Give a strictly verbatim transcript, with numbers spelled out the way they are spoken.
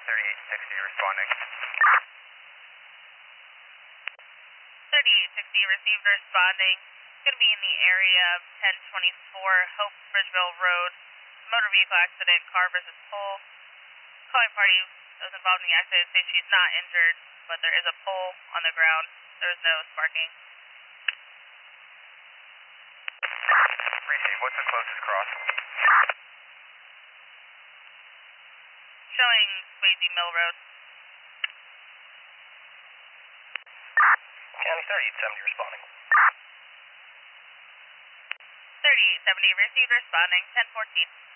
thirty-eight sixty responding. thirty-eight sixty received responding. Going to be in the area of ten twenty-four Hope Bridgeville Road. Motor vehicle accident, car versus pole. Calling party that was involved in the accident says she's not injured, but there is a pole on the ground. There is no sparking. Receive, what's the closest cross? Showing Swayze Mill Road. County thirty-eight seventy responding. thirty-eight seventy received responding, ten fourteen.